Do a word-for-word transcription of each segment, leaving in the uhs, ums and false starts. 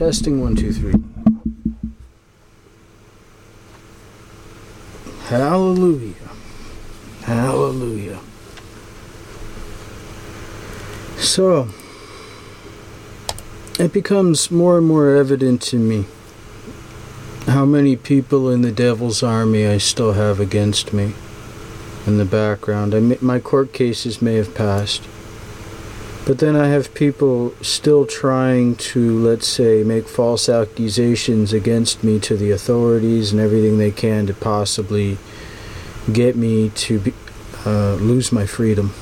Testing one, two, three. Hallelujah. Hallelujah. So, it becomes more and more evident to me how many people in the devil's army I still have against me in the background. I may, my court cases may have passed, but then I have people still trying to, let's say, make false accusations against me to the authorities and everything they can to possibly get me to be, uh, lose my freedom.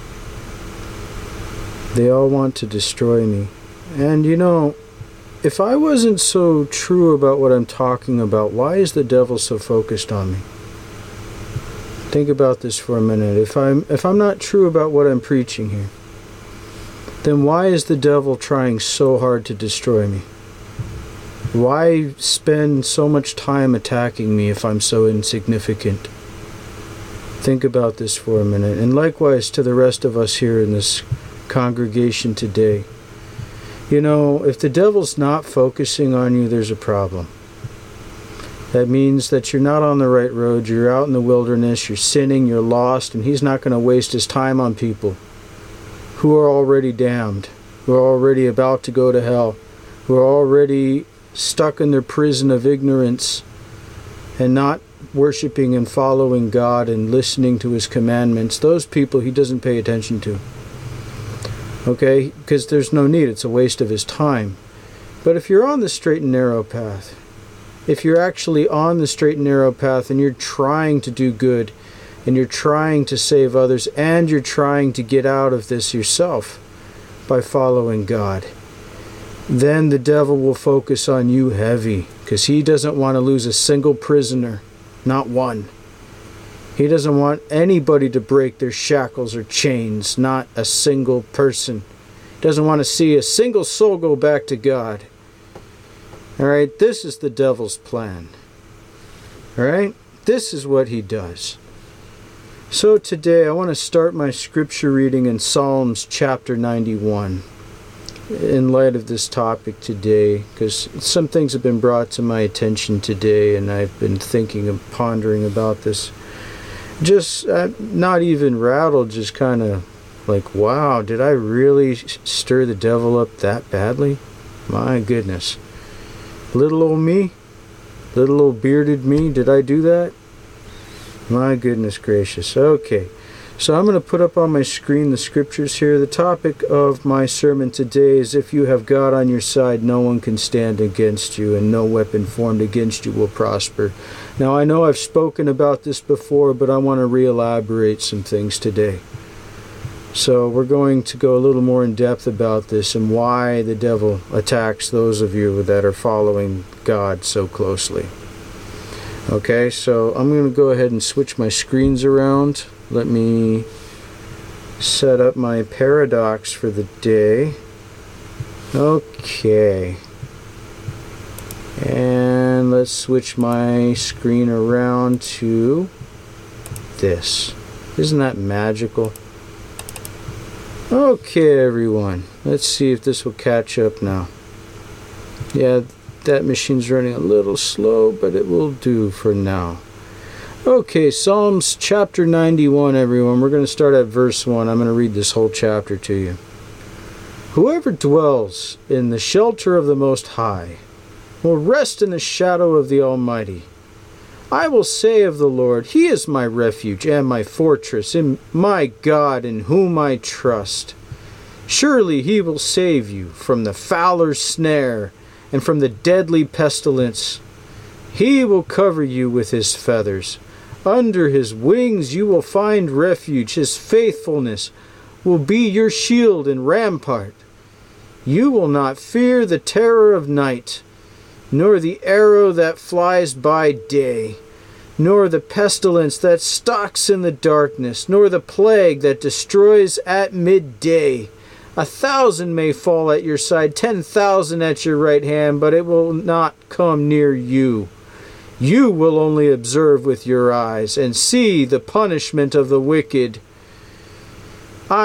They all want to destroy me. And you know, if I wasn't so true about what I'm talking about, why is the devil so focused on me? Think about this for a minute. If I'm if I'm not true about what I'm preaching here, then why is the devil trying so hard to destroy me? Why spend so much time attacking me if I'm so insignificant? Think about this for a minute. And likewise to the rest of us here in this congregation today. You know, if the devil's not focusing on you, there's a problem. That means that you're not on the right road, you're out in the wilderness, you're sinning, you're lost, and he's not going to waste his time on people who are already damned, who are already about to go to hell, who are already stuck in their prison of ignorance and not worshiping and following God and listening to his commandments. Those people he doesn't pay attention to. Okay? Because there's no need. It's a waste of his time. But if you're on the straight and narrow path, if you're actually on the straight and narrow path and you're trying to do good and you're trying to save others and you're trying to get out of this yourself by following God, then the devil will focus on you heavy because he doesn't want to lose a single prisoner, not one. He doesn't want anybody to break their shackles or chains, not a single person. He doesn't want to see a single soul go back to God. All right, this is the devil's plan. All right, this is what he does. So today I want to start my scripture reading in Psalms chapter ninety-one in light of this topic today, because some things have been brought to my attention today and I've been thinking and pondering about this. Just uh, not even rattled, just kind of like, wow, did I really stir the devil up that badly? My goodness. Little old me? Little old bearded me? Did I do that? My goodness gracious. Okay. So I'm going to put up on my screen the scriptures here. The topic of my sermon today is, if you have God on your side, no one can stand against you, and no weapon formed against you will prosper. Now, I know I've spoken about this before, but I want to re-elaborate some things today. So we're going to go a little more in depth about this and why the devil attacks those of you that are following God so closely. Okay, so I'm going to go ahead and switch my screens around. Let me set up my paradox for the day. Okay. And let's switch my screen around to this. Isn't that magical? Okay, everyone. Let's see if this will catch up now. Yeah, that machine's running a little slow, but it will do for now. Okay, Psalms chapter ninety-one, everyone. We're going to start at verse one. I'm going to read this whole chapter to you. Whoever dwells in the shelter of the Most High will rest in the shadow of the Almighty. I will say of the Lord, He is my refuge and my fortress, and my God in whom I trust. Surely He will save you from the fowler's snare and from the deadly pestilence. He will cover you with His feathers. Under His wings you will find refuge. His faithfulness will be your shield and rampart. You will not fear the terror of night, nor the arrow that flies by day, nor the pestilence that stalks in the darkness, nor the plague that destroys at midday. A thousand may fall at your side, ten thousand at your right hand, but it will not come near you. You will only observe with your eyes and see the punishment of the wicked. I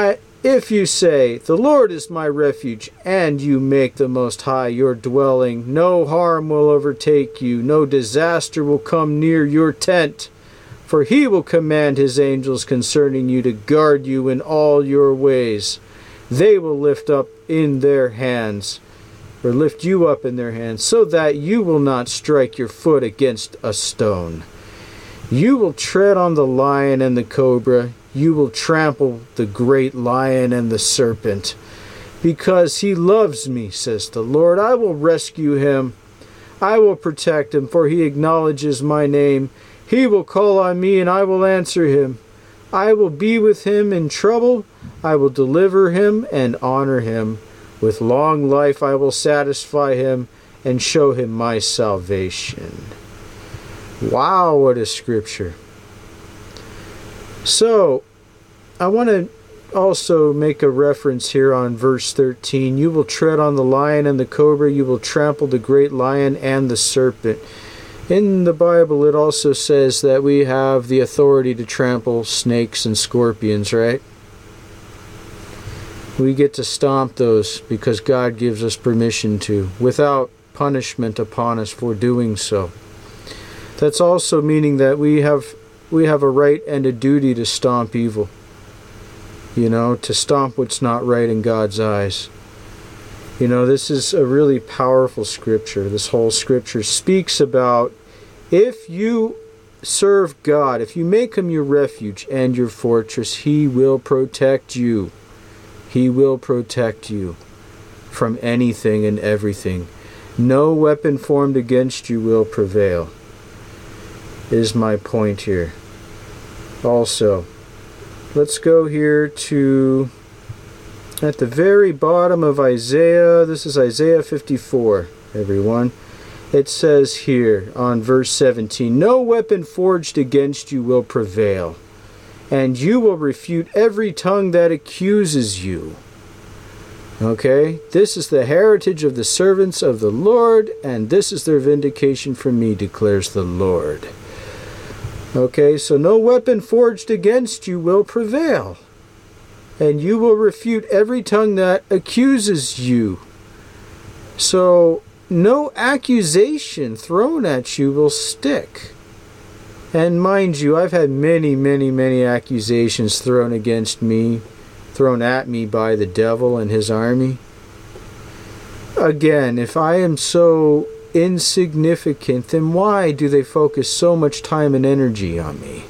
If you say, the Lord is my refuge, and you make the Most High your dwelling, no harm will overtake you, no disaster will come near your tent. For he will command his angels concerning you to guard you in all your ways. They will lift up in their hands, or lift you up in their hands, so that you will not strike your foot against a stone. You will tread on the lion and the cobra. You will trample the great lion and the serpent. Because he loves me, says the Lord, I will rescue him. I will protect him, for he acknowledges my name. He will call on me, and I will answer him. I will be with him in trouble. I will deliver him and honor him. With long life I will satisfy him and show him my salvation. Wow, what a scripture. So, I want to also make a reference here on verse thirteen. You will tread on the lion and the cobra. You will trample the great lion and the serpent. In the Bible, it also says that we have the authority to trample snakes and scorpions, right? We get to stomp those because God gives us permission to, without punishment upon us for doing so. That's also meaning that we have we have a right and a duty to stomp evil. You know, to stomp what's not right in God's eyes. You know, this is a really powerful scripture. This whole scripture speaks about if you serve God, if you make him your refuge and your fortress, he will protect you. He will protect you from anything and everything. No weapon formed against you will prevail, is my point here. Also, let's go here to, at the very bottom of Isaiah, this is Isaiah fifty-four, everyone. It says here on verse seventeen, no weapon forged against you will prevail, and you will refute every tongue that accuses you. Okay, this is the heritage of the servants of the Lord, and this is their vindication from me, declares the Lord. Okay, so no weapon forged against you will prevail, and you will refute every tongue that accuses you. So no accusation thrown at you will stick. And mind you, I've had many, many, many accusations thrown against me, thrown at me by the devil and his army. Again, if I am so insignificant, then why do they focus so much time and energy on me?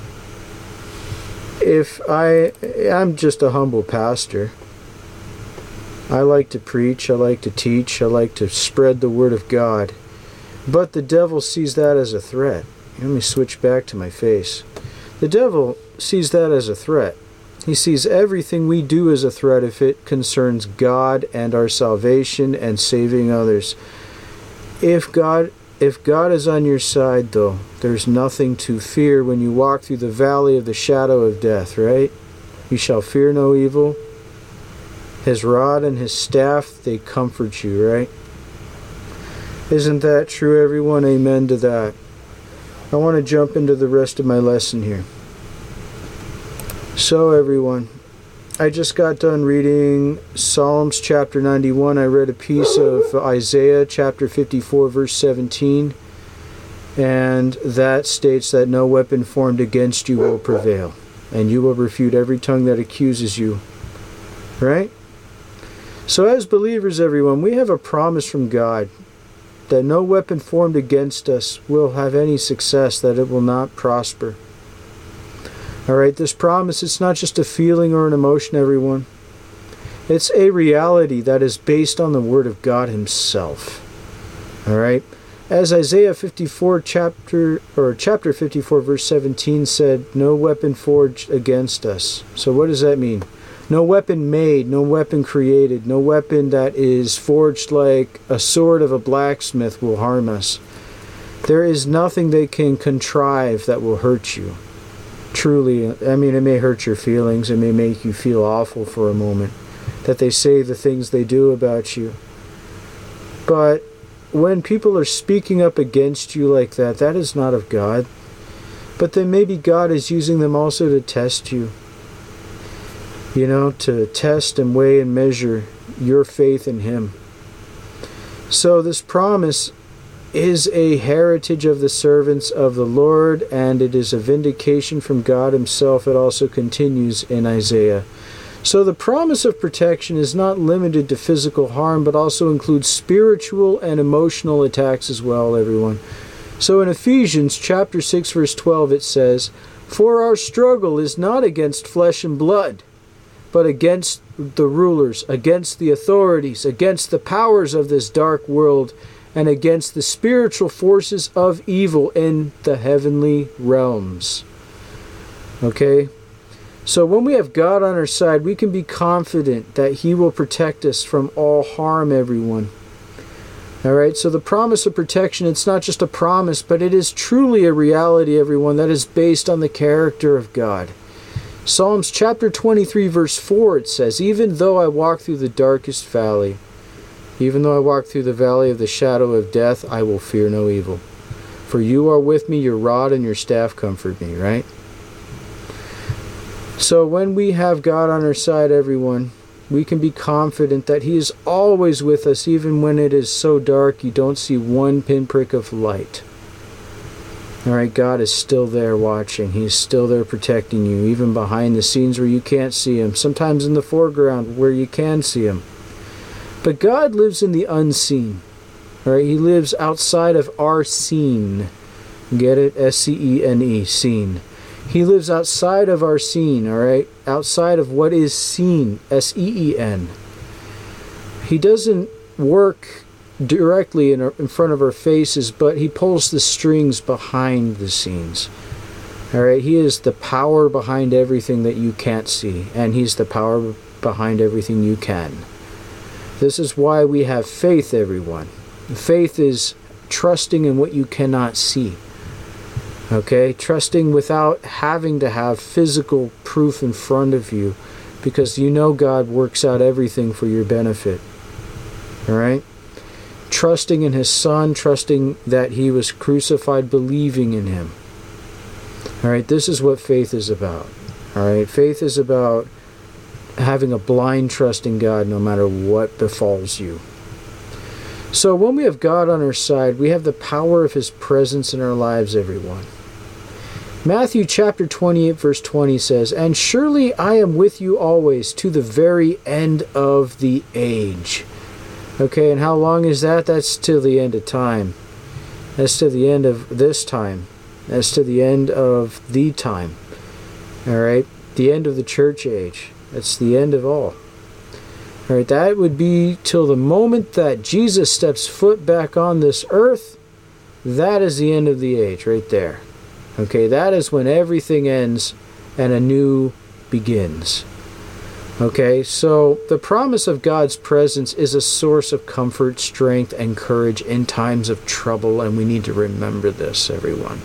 If I, I'm just a humble pastor. I like to preach, I like to teach, I like to spread the word of God. But the devil sees that as a threat. Let me switch back to my face. The devil sees that as a threat. He sees everything we do as a threat if it concerns God and our salvation and saving others. If God, if God is on your side, though, there's nothing to fear when you walk through the valley of the shadow of death, right? You shall fear no evil. His rod and his staff, they comfort you, right? Isn't that true, everyone? Amen to that. I want to jump into the rest of my lesson here. So, everyone, I just got done reading Psalms chapter ninety-one. I read a piece of Isaiah chapter fifty-four, verse seventeen. And that states that no weapon formed against you will prevail. And you will refute every tongue that accuses you. Right? So as believers, everyone, we have a promise from God that no weapon formed against us will have any success, that it will not prosper. Alright, this promise, it's not just a feeling or an emotion, everyone. It's a reality that is based on the Word of God Himself. Alright? As Isaiah fifty-four chapter or chapter fifty-four verse seventeen said, no weapon forged against us. So what does that mean? No weapon made, no weapon created, no weapon that is forged like a sword of a blacksmith will harm us. There is nothing they can contrive that will hurt you. Truly, I mean, it may hurt your feelings, it may make you feel awful for a moment, that they say the things they do about you. But when people are speaking up against you like that, that is not of God. But then maybe God is using them also to test you. you know, to test and weigh and measure your faith in Him. So this promise is a heritage of the servants of the Lord, and it is a vindication from God Himself. It also continues in Isaiah. So the promise of protection is not limited to physical harm, but also includes spiritual and emotional attacks as well, everyone. So in Ephesians chapter six, verse twelve, it says, "For our struggle is not against flesh and blood, but against the rulers, against the authorities, against the powers of this dark world, and against the spiritual forces of evil in the heavenly realms." Okay? So when we have God on our side, we can be confident that He will protect us from all harm, everyone. Alright, so the promise of protection, it's not just a promise, but it is truly a reality, everyone, that is based on the character of God. Psalms chapter twenty-three, verse four, it says, "Even though I walk through the darkest valley, even though I walk through the valley of the shadow of death, I will fear no evil. For you are with me, your rod and your staff comfort me," right? So when we have God on our side, everyone, we can be confident that He is always with us, even when it is so dark you don't see one pinprick of light. Alright, God is still there watching. He is still there protecting you, even behind the scenes where you can't see Him. Sometimes in the foreground where you can see Him. But God lives in the unseen. Alright, He lives outside of our seen. Get it? S C E N E, seen. He lives outside of our seen, alright? Outside of what is seen, S E E N. He doesn't work directly in, our, in front of our faces, but He pulls the strings behind the scenes. Alright, He is the power behind everything that you can't see, and He's the power behind everything you can. This is why we have faith, everyone. Faith is trusting in what you cannot see. Okay? Trusting without having to have physical proof in front of you, because you know God works out everything for your benefit. Alright? Trusting in His Son, trusting that He was crucified, believing in Him. Alright? This is what faith is about. Alright? Faith is about having a blind trust in God no matter what befalls you. So when we have God on our side, we have the power of His presence in our lives, everyone. Matthew chapter twenty-eight, verse twenty says, "And surely I am with you always to the very end of the age." Okay, and how long is that? That's till the end of time. That's to the end of this time. That's to the end of the time. Alright? The end of the church age. That's the end of all. Alright, that would be till the moment that Jesus steps foot back on this earth. That is the end of the age right there. Okay, that is when everything ends and a new begins. Okay, so the promise of God's presence is a source of comfort, strength, and courage in times of trouble, and we need to remember this, everyone.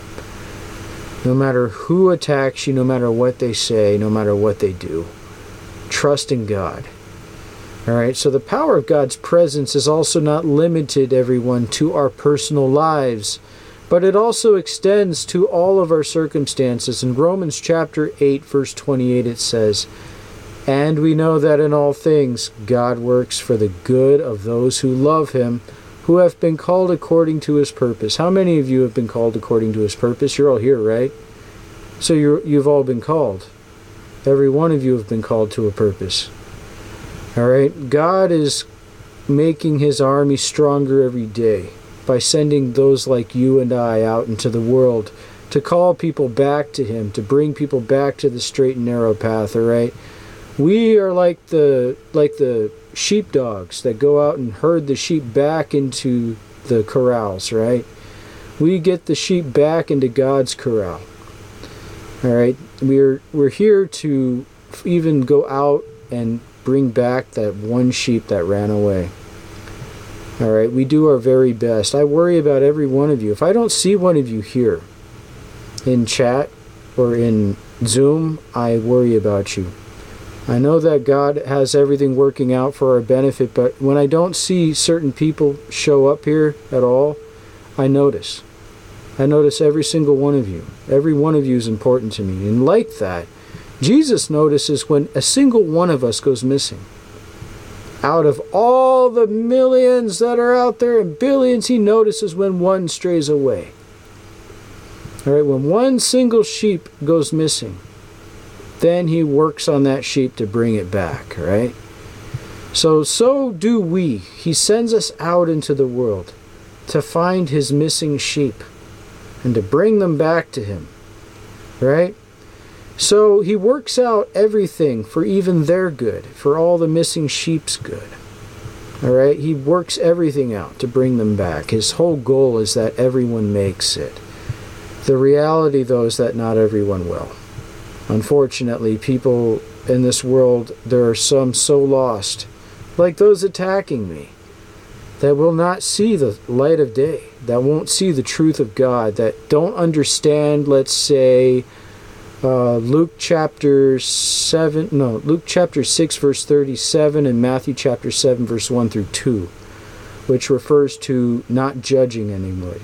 No matter who attacks you, no matter what they say, no matter what they do, trust in God. Alright, so the power of God's presence is also not limited, everyone, to our personal lives, but it also extends to all of our circumstances. In Romans chapter eight, verse twenty-eight, it says, "And we know that in all things God works for the good of those who love Him, who have been called according to His purpose." How many of you have been called according to His purpose? You're all here, right? So you're, you've all been called. Every one of you have been called to a purpose. Alright? God is making His army stronger every day by sending those like you and I out into the world to call people back to Him, to bring people back to the straight and narrow path, alright? We are like the like the sheepdogs that go out and herd the sheep back into the corrals, right? We get the sheep back into God's corral. Alright? We're we're here to even go out and bring back that one sheep that ran away. Alright, we do our very best. I worry about every one of you. If I don't see one of you here in chat or in Zoom, I worry about you. I know that God has everything working out for our benefit, but when I don't see certain people show up here at all, I notice. I notice every single one of you. Every one of you is important to me. And like that, Jesus notices when a single one of us goes missing. Out of all the millions that are out there and billions, he notices when one strays away. All right, when one single sheep goes missing, then he works on that sheep to bring it back, right? So, so do we. He sends us out into the world to find his missing sheep and to bring them back to him, right? So he works out everything for even their good, for all the missing sheep's good. All right, he works everything out to bring them back. His whole goal is that everyone makes it. The reality, though, is that not everyone will. Unfortunately, people in this world, there are some so lost, like those attacking me, that will not see the light of day, that won't see the truth of God, that don't understand, let's say, uh, Luke chapter seven, no, Luke chapter six, verse thirty-seven, and Matthew chapter seven, verse one through two, which refers to not judging anybody.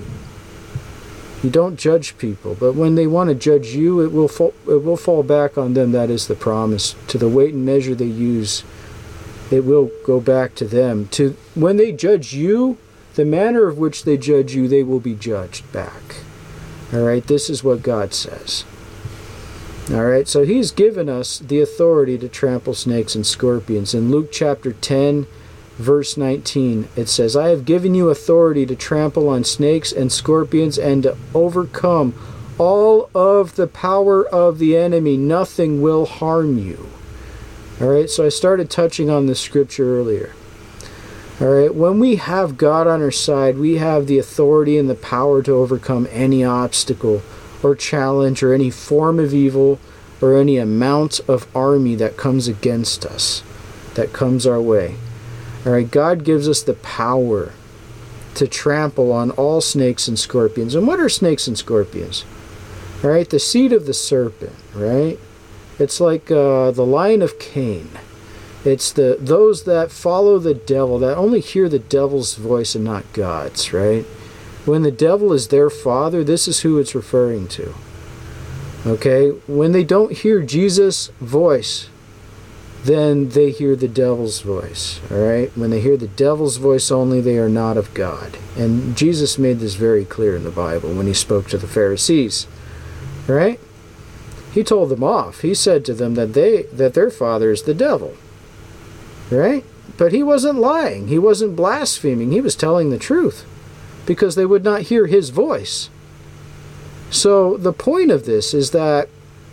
You don't judge people, but when they want to judge you, it will fall, it will fall back on them. That is the promise. To the weight and measure they use, it will go back to them. To when they judge you, the manner of which they judge you, they will be judged back. All right, this is what God says. All right, so he's given us the authority to trample snakes and scorpions. In Luke chapter ten, verse nineteen, it says, I have given you authority to trample on snakes and scorpions and to overcome all of the power of the enemy. Nothing will harm you. All right, so I started touching on this scripture earlier. All right, when we have God on our side, we have the authority and the power to overcome any obstacle or challenge or any form of evil or any amount of army that comes against us, that comes our way. All right, God gives us the power to trample on all snakes and scorpions. And what are snakes and scorpions? All right, the seed of the serpent, right? It's like uh, the line of Cain. It's the those that follow the devil, that only hear the devil's voice and not God's, right? When the devil is their father, this is who it's referring to. Okay? When they don't hear Jesus' voice, then they hear the devil's voice. All right? When they hear the devil's voice only, they are not of God. And Jesus made this very clear in the Bible when he spoke to the Pharisees. All right? He told them off. He said to them that they that their father is the devil. Right? But he wasn't lying. He wasn't blaspheming. He was telling the truth, because they would not hear his voice. So the point of this is that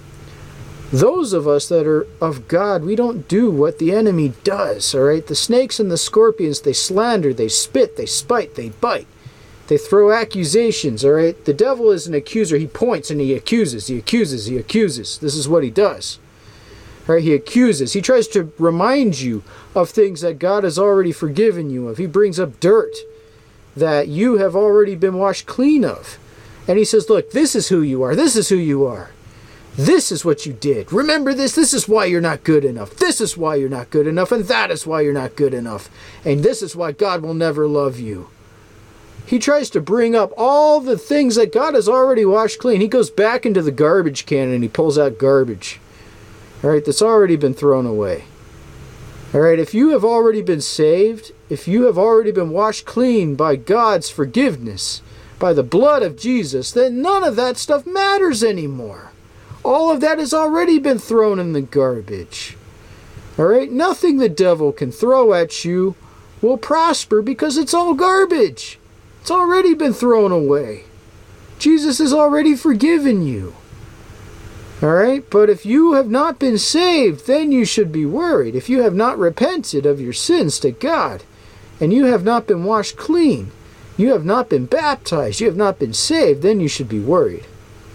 those of us that are of God, we don't do what the enemy does, all right? The snakes and the scorpions, they slander, they spit, they spite, they bite. They throw accusations, all right? The devil is an accuser. He points and he accuses, he accuses, he accuses. This is what he does. All right, he accuses. He tries to remind you of things that God has already forgiven you of. He brings up dirt that you have already been washed clean of. And he says, look, this is who you are. This is who you are. This is what you did. Remember this? This is why you're not good enough. This is why you're not good enough. And that is why you're not good enough. And this is why God will never love you. He tries to bring up all the things that God has already washed clean. He goes back into the garbage can and he pulls out garbage. All right, that's already been thrown away. All right, if you have already been saved, if you have already been washed clean by God's forgiveness, by the blood of Jesus, then none of that stuff matters anymore. All of that has already been thrown in the garbage. All right, nothing the devil can throw at you will prosper because it's all garbage. It's already been thrown away. Jesus has already forgiven you. All right, but if you have not been saved, then you should be worried. If you have not repented of your sins to God, and you have not been washed clean, you have not been baptized, you have not been saved, then you should be worried.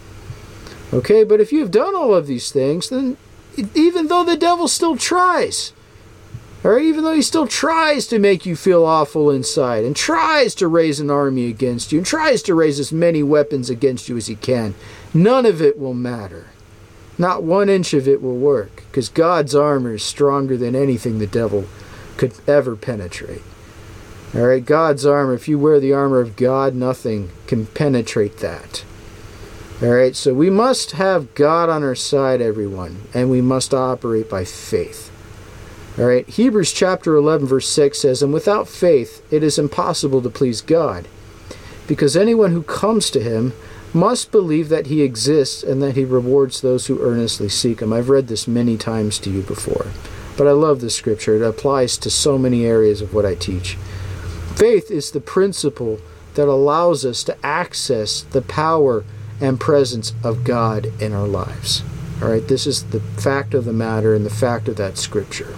Okay, but if you have done all of these things, then even though the devil still tries, or even though he still tries to make you feel awful inside, and tries to raise an army against you, and tries to raise as many weapons against you as he can, none of it will matter. Not one inch of it will work, because God's armor is stronger than anything the devil could ever penetrate. All right, God's armor, if you wear the armor of God, nothing can penetrate that. All right, so we must have God on our side, everyone, and we must operate by faith. All right, Hebrews chapter eleven, verse six says, "And without faith it is impossible to please God, because anyone who comes to him must believe that he exists and that he rewards those who earnestly seek him." I've read this many times to you before, but I love this scripture. It applies to so many areas of what I teach. Faith is the principle that allows us to access the power and presence of God in our lives. All right, this is the fact of the matter and the fact of that scripture.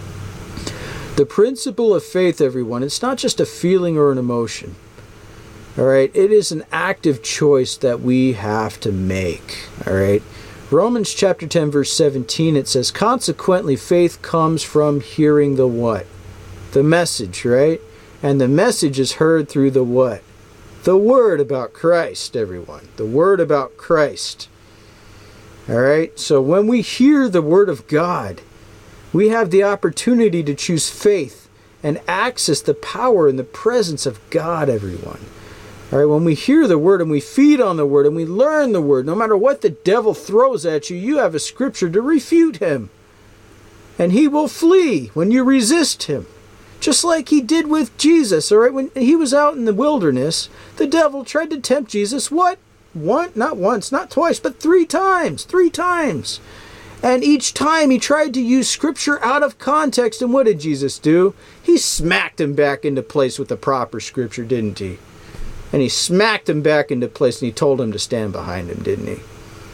The principle of faith, everyone, it's not just a feeling or an emotion. All right, it is an active choice that we have to make. All right, Romans chapter ten, verse seventeen, it says, "Consequently, faith comes from hearing the what? The message, right? And the message is heard through the what? The word about Christ, everyone. The word about Christ." All right, so when we hear the word of God, we have the opportunity to choose faith and access the power and the presence of God, everyone. All right, when we hear the word and we feed on the word and we learn the word, no matter what the devil throws at you, you have a scripture to refute him. And he will flee when you resist him. Just like he did with Jesus, all right? When he was out in the wilderness, the devil tried to tempt Jesus, what? One, not once, not twice, but three times. Three times. And each time he tried to use scripture out of context. And what did Jesus do? He smacked him back into place with the proper scripture, didn't he? And he smacked him back into place and he told him to stand behind him, didn't he?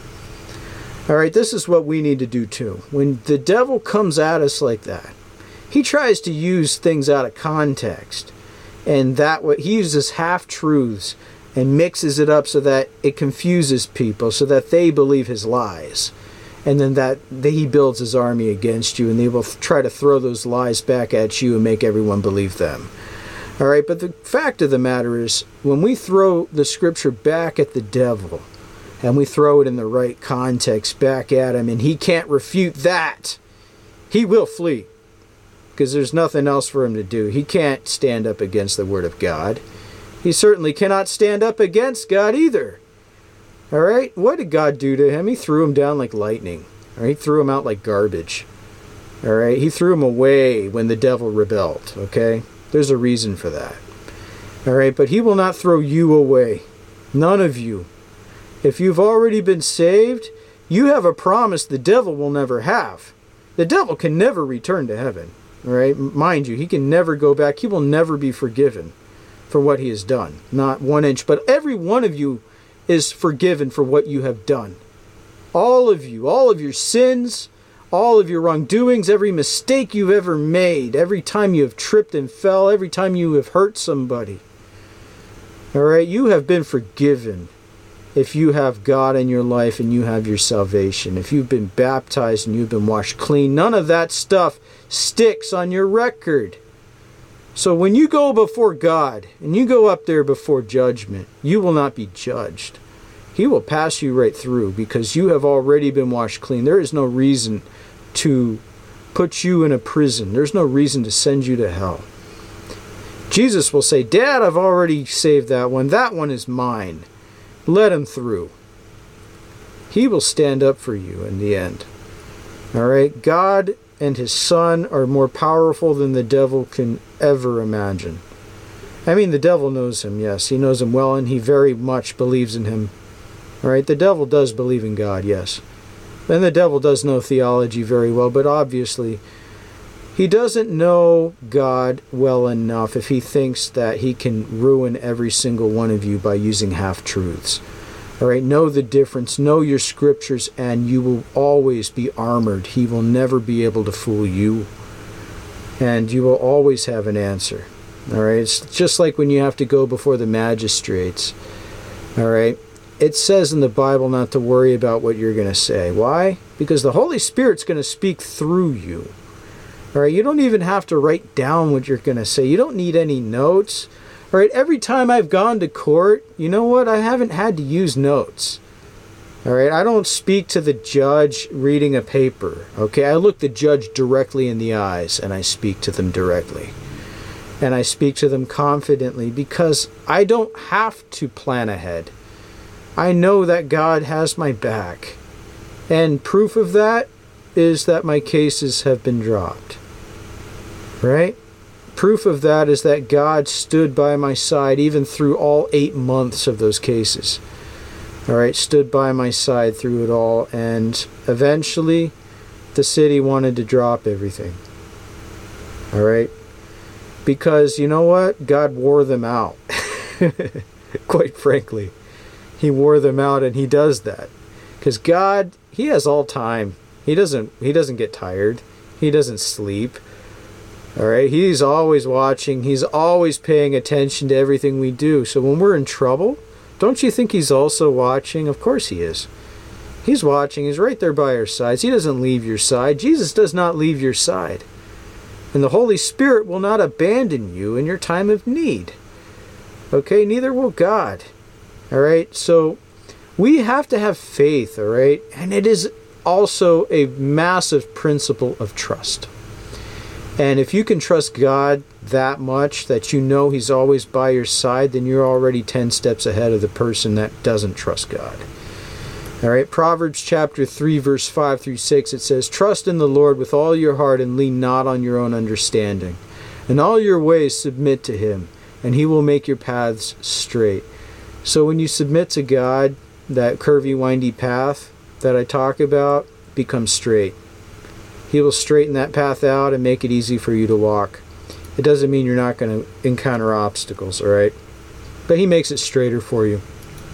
All right, this is what we need to do too. When the devil comes at us like that, he tries to use things out of context, and that what he uses half-truths and mixes it up so that it confuses people, so that they believe his lies, and then that he builds his army against you, and they will try to throw those lies back at you and make everyone believe them. All right, but the fact of the matter is, when we throw the scripture back at the devil, and we throw it in the right context back at him, and he can't refute that, he will flee. Because there's nothing else for him to do. He can't stand up against the word of God. He certainly cannot stand up against God either. All right? What did God do to him? He threw him down like lightning. All right? He threw him out like garbage. All right? He threw him away when the devil rebelled. Okay? There's a reason for that. All right? But he will not throw you away. None of you. If you've already been saved, you have a promise the devil will never have. The devil can never return to heaven. All right, mind you, he can never go back. He will never be forgiven for what he has done. Not one inch. But every one of you is forgiven for what you have done. All of you, all of your sins, all of your wrongdoings, every mistake you've ever made, every time you have tripped and fell, every time you have hurt somebody. All right, you have been forgiven if you have God in your life and you have your salvation. If you've been baptized and you've been washed clean, none of that stuff sticks on your record. So when you go before God and you go up there before judgment, you will not be judged. He will pass you right through because you have already been washed clean. There is no reason to put you in a prison. There's no reason to send you to hell. Jesus will say, "Dad, I've already saved that one. That one is mine. Let him through." He will stand up for you in the end. All right? God and his Son are more powerful than the devil can ever imagine. I mean, the devil knows him, yes. He knows him well, and he very much believes in him. All right? The devil does believe in God, yes. And the devil does know theology very well, but obviously he doesn't know God well enough if he thinks that he can ruin every single one of you by using half-truths. All right, know the difference, know your scriptures, and you will always be armored. He will never be able to fool you, and you will always have an answer. All right, it's just like when you have to go before the magistrates. All right, it says in the Bible not to worry about what you're going to say. Why? Because the Holy Spirit's going to speak through you. All right, you don't even have to write down what you're going to say. You don't need any notes. All right, every time I've gone to court, you know what? I haven't had to use notes. All right, I don't speak to the judge reading a paper. Okay, I look the judge directly in the eyes and I speak to them directly. And I speak to them confidently because I don't have to plan ahead. I know that God has my back. And proof of that is that my cases have been dropped. Right? Proof of that is that God stood by my side even through all eight months of those cases. All right, stood by my side through it all, and eventually the city wanted to drop everything. All right? Because you know what? God wore them out. Quite frankly. He wore them out, and he does that. Because God, he has all time. He doesn't he doesn't get tired. He doesn't sleep. All right? He's always watching. He's always paying attention to everything we do. So when we're in trouble, don't you think he's also watching? Of course he is. He's watching. He's right there by our sides. He doesn't leave your side. Jesus does not leave your side. And the Holy Spirit will not abandon you in your time of need. Okay? Neither will God. All right? So we have to have faith, all right? And it is also a massive principle of trust. And if you can trust God that much that you know he's always by your side, then you're already ten steps ahead of the person that doesn't trust God. All right, Proverbs chapter three, verse five through six, it says, "Trust in the Lord with all your heart and lean not on your own understanding. In all your ways submit to him, and he will make your paths straight." So when you submit to God, that curvy, windy path that I talk about becomes straight. He will straighten that path out and make it easy for you to walk. It doesn't mean you're not going to encounter obstacles, all right? But he makes it straighter for you.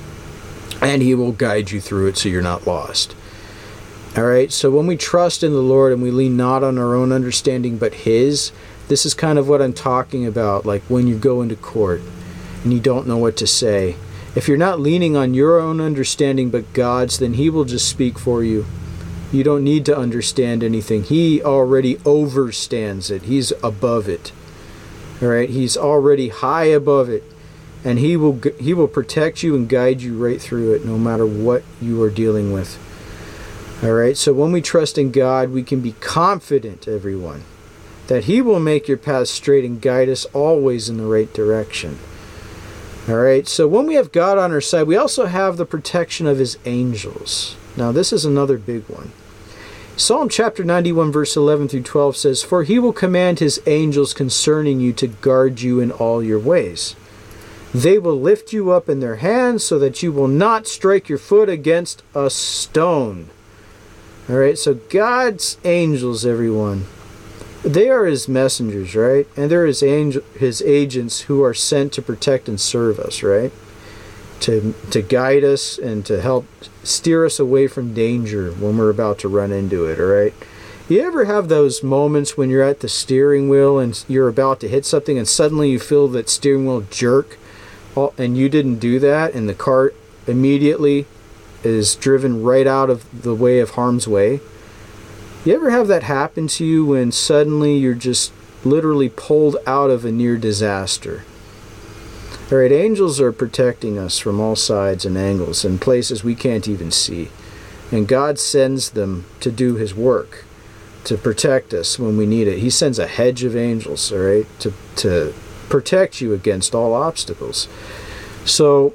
And he will guide you through it so you're not lost. All right, so when we trust in the Lord and we lean not on our own understanding but his, this is kind of what I'm talking about, like when you go into court and you don't know what to say. If you're not leaning on your own understanding but God's, then he will just speak for you. You don't need to understand anything. He already overstands it. He's above it. All right, he's already high above it. And he will he will protect you and guide you right through it, no matter what you are dealing with. All right, so when we trust in God, we can be confident, everyone, that he will make your path straight and guide us always in the right direction. All right, so when we have God on our side, we also have the protection of his angels. Now, this is another big one. Psalm chapter ninety-one, verse eleven through twelve says, "For he will command his angels concerning you to guard you in all your ways. They will lift you up in their hands so that you will not strike your foot against a stone." All right, so God's angels, everyone, they are his messengers, right? And they're his, angel, his agents who are sent to protect and serve us, right? To, to guide us and to help steer us away from danger when we're about to run into it, all right? You ever have those moments when you're at the steering wheel and you're about to hit something and suddenly you feel that steering wheel jerk and you didn't do that and the car immediately is driven right out of the way of harm's way? You ever have that happen to you when suddenly you're just literally pulled out of a near disaster? All right, angels are protecting us from all sides and angles and places we can't even see. And God sends them to do his work, to protect us when we need it. He sends a hedge of angels, all right, to, to protect you against all obstacles. So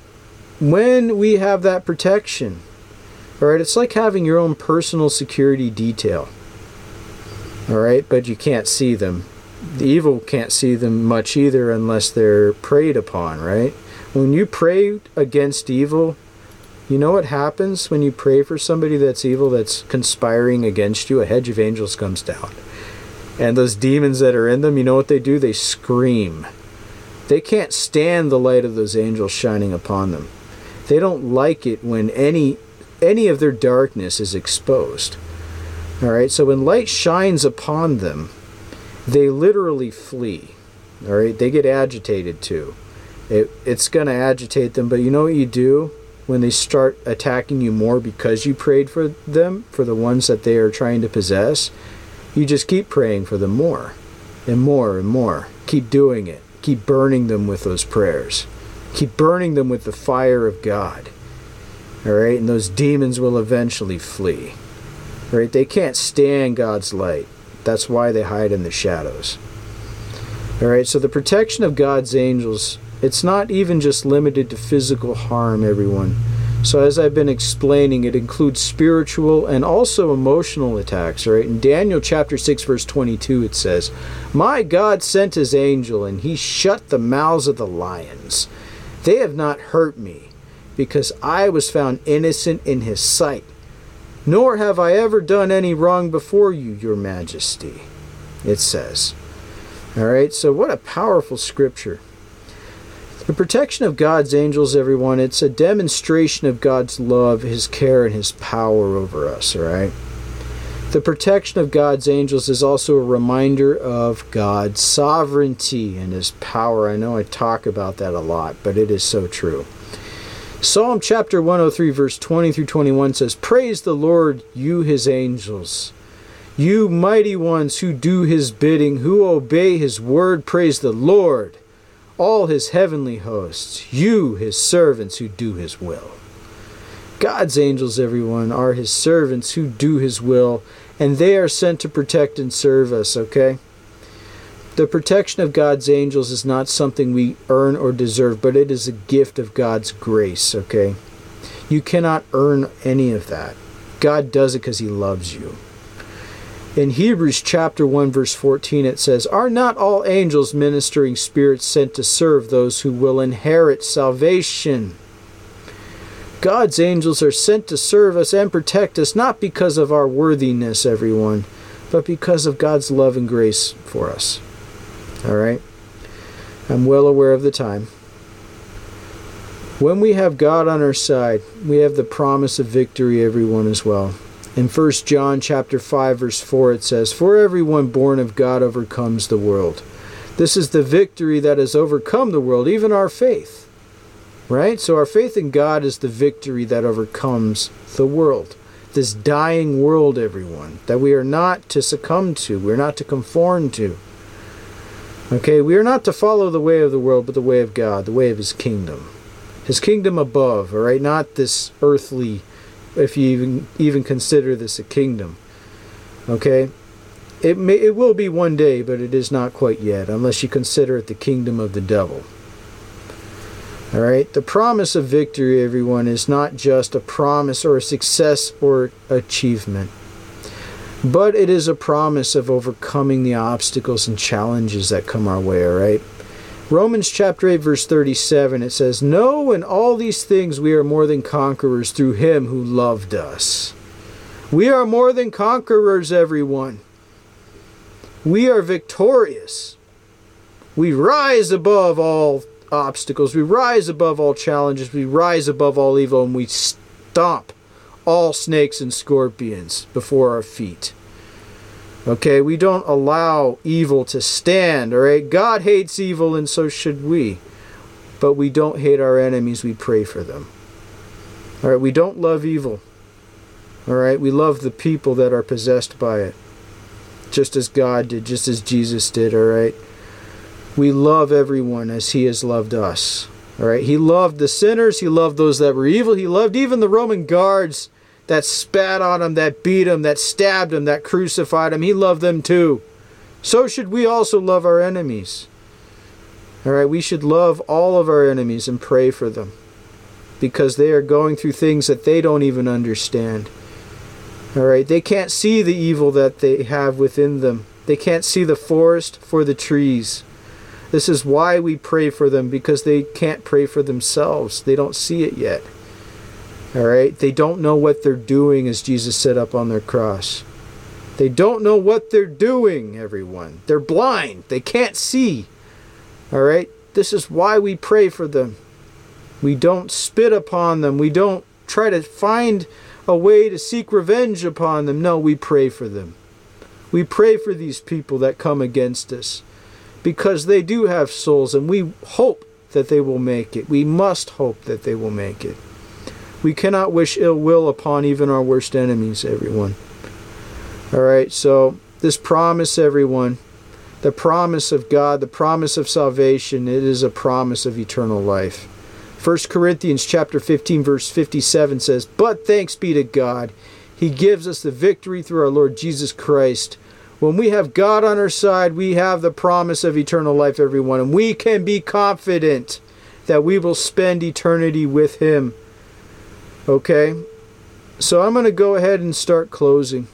when we have that protection, all right, it's like having your own personal security detail. All right, but you can't see them. The evil can't see them much either unless they're preyed upon, right? When you pray against evil, you know what happens when you pray for somebody that's evil, that's conspiring against you? A hedge of angels comes down. And those demons that are in them, you know what they do? They scream. They can't stand the light of those angels shining upon them. They don't like it when any any of their darkness is exposed. All right, so when light shines upon them, they literally flee. All right, they get agitated too. It, it's going to agitate them, but you know what you do when they start attacking you more because you prayed for them, for the ones that they are trying to possess? You just keep praying for them more and more and more. Keep doing it. Keep burning them with those prayers. Keep burning them with the fire of God. All right, and those demons will eventually flee. All right, they can't stand God's light. That's why they hide in the shadows. All right, so the protection of God's angels It's not even just limited to physical harm, everyone. So as I've been explaining, it includes spiritual and also emotional attacks, right? In Daniel chapter six, verse twenty-two, it says, "My God sent his angel, and he shut the mouths of the lions. They have not hurt me, because I was found innocent in his sight. Nor have I ever done any wrong before you, your majesty," it says. All right, so what a powerful scripture. The protection of God's angels, everyone, it's a demonstration of God's love, his care, and his power over us, all right? The protection of God's angels is also a reminder of God's sovereignty and his power. I know I talk about that a lot, but it is so true. Psalm chapter one oh three, verse twenty through twenty-one says, "Praise the Lord, you his angels. You mighty ones who do his bidding, who obey his word, praise the Lord. All his heavenly hosts, you his servants who do his will." God's angels, everyone, are his servants who do his will, and they are sent to protect and serve us, okay? The protection of God's angels is not something we earn or deserve, but it is a gift of God's grace, okay? You cannot earn any of that. God does it because he loves you. In Hebrews chapter one, verse fourteen, it says, "Are not all angels ministering spirits sent to serve those who will inherit salvation?" God's angels are sent to serve us and protect us, not because of our worthiness, everyone, but because of God's love and grace for us. All right? I'm well aware of the time. When we have God on our side, we have the promise of victory, everyone, as well. In First John chapter five, verse four, it says, "For everyone born of God overcomes the world. This is the victory that has overcome the world, even our faith." Right? So our faith in God is the victory that overcomes the world. This dying world, everyone, that we are not to succumb to. We're not to conform to. Okay? We are not to follow the way of the world, but the way of God, the way of his kingdom. His kingdom above, all right? Not this earthly, if you even even consider this a kingdom. Okay? It may it will be one day, but it is not quite yet, unless you consider it the kingdom of the devil. All right? The promise of victory, everyone, is not just a promise or a success or achievement, but it is a promise of overcoming the obstacles and challenges that come our way, all right? Romans chapter eight, verse thirty-seven, it says, "No, in all these things we are more than conquerors through him who loved us." We are more than conquerors, everyone. We are victorious. We rise above all obstacles. We rise above all challenges. We rise above all evil, and we stomp all snakes and scorpions before our feet. Okay, we don't allow evil to stand, all right? God hates evil, and so should we. But we don't hate our enemies, we pray for them. All right, we don't love evil. All right, we love the people that are possessed by it. Just as God did, just as Jesus did, all right? We love everyone as he has loved us. All right, he loved the sinners, he loved those that were evil, he loved even the Roman guards that spat on him, that beat him, that stabbed him, that crucified him. He loved them too. So should we also love our enemies. All right, we should love all of our enemies and pray for them, because they are going through things that they don't even understand. All right, they can't see the evil that they have within them. They can't see the forest for the trees. This is why we pray for them, because they can't pray for themselves. They don't see it yet. All right? They don't know what they're doing, as Jesus said up on their cross. They don't know what they're doing, everyone. They're blind. They can't see. All right? This is why we pray for them. We don't spit upon them. We don't try to find a way to seek revenge upon them. No, we pray for them. We pray for these people that come against us, because they do have souls, and we hope that they will make it. We must hope that they will make it. We cannot wish ill will upon even our worst enemies, everyone. All right, so this promise, everyone, the promise of God, the promise of salvation, it is a promise of eternal life. First Corinthians chapter fifteen, verse fifty-seven says, "But thanks be to God, he gives us the victory through our Lord Jesus Christ." When we have God on our side, we have the promise of eternal life, everyone, and we can be confident that we will spend eternity with Him. Okay? So I'm going to go ahead and start closing.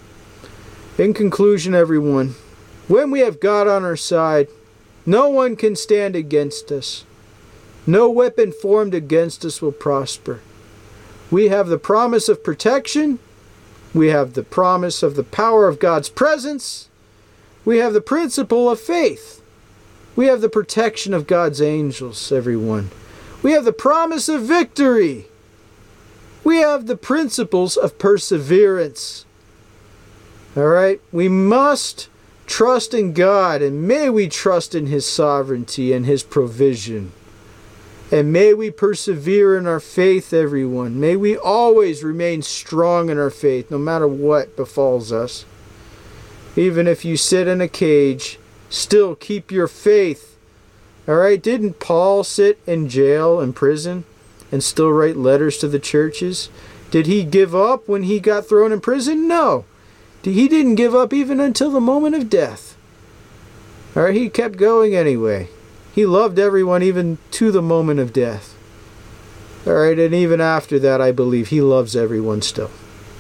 In conclusion, everyone, when we have God on our side, no one can stand against us. No weapon formed against us will prosper. We have the promise of protection. We have the promise of the power of God's presence. We have the principle of faith. We have the protection of God's angels, everyone. We have the promise of victory. We have the principles of perseverance. All right? We must trust in God, and may we trust in His sovereignty and His provision. And may we persevere in our faith, everyone. May we always remain strong in our faith, no matter what befalls us. Even if you sit in a cage, still keep your faith. All right? Didn't Paul sit in jail, in prison, and still write letters to the churches? Did he give up when he got thrown in prison? No. He didn't give up even until the moment of death. All right? He kept going anyway. He loved everyone even to the moment of death. All right, and even after that, I believe He loves everyone still.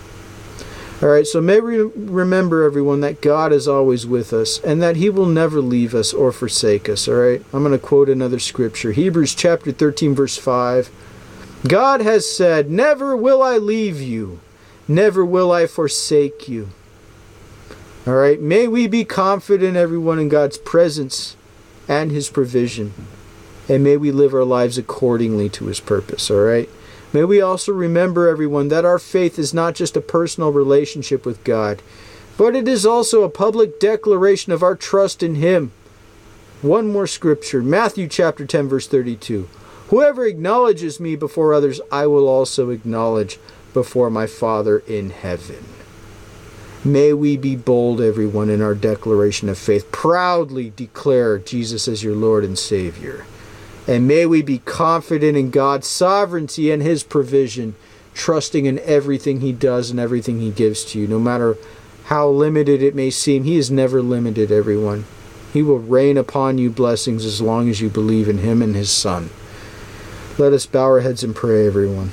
All right, so may we remember, everyone, that God is always with us and that He will never leave us or forsake us. All right, I'm going to quote another scripture. Hebrews chapter thirteen, verse five. God has said, "Never will I leave you, never will I forsake you." All right, may we be confident, everyone, in God's presence and His provision. And may we live our lives accordingly to His purpose, all right? May we also remember, everyone, that our faith is not just a personal relationship with God, but it is also a public declaration of our trust in Him. One more scripture, Matthew chapter ten, verse thirty-two. "Whoever acknowledges me before others, I will also acknowledge before my Father in heaven." May we be bold, everyone, in our declaration of faith. Proudly declare Jesus as your Lord and Savior. And may we be confident in God's sovereignty and His provision, trusting in everything He does and everything He gives to you. No matter how limited it may seem, He is never limited, everyone. He will rain upon you blessings as long as you believe in Him and His Son. Let us bow our heads and pray, everyone.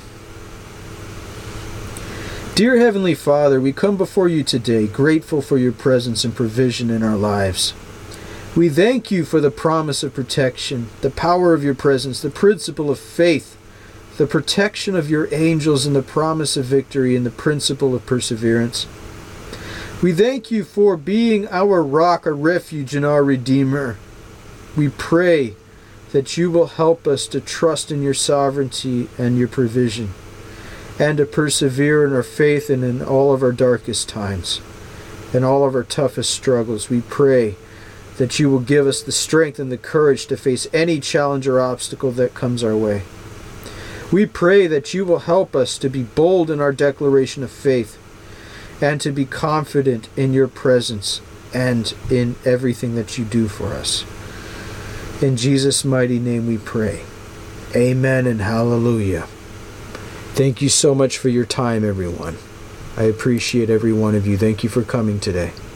Dear Heavenly Father, we come before you today grateful for your presence and provision in our lives. We thank you for the promise of protection, the power of your presence, the principle of faith, the protection of your angels, and the promise of victory, and the principle of perseverance. We thank you for being our rock, our refuge, and our Redeemer. We pray that you will help us to trust in your sovereignty and your provision, and to persevere in our faith and in all of our darkest times, and all of our toughest struggles. We pray that you will give us the strength and the courage to face any challenge or obstacle that comes our way. We pray that you will help us to be bold in our declaration of faith and to be confident in your presence and in everything that you do for us. In Jesus' mighty name we pray. Amen and hallelujah. Thank you so much for your time, everyone. I appreciate every one of you. Thank you for coming today.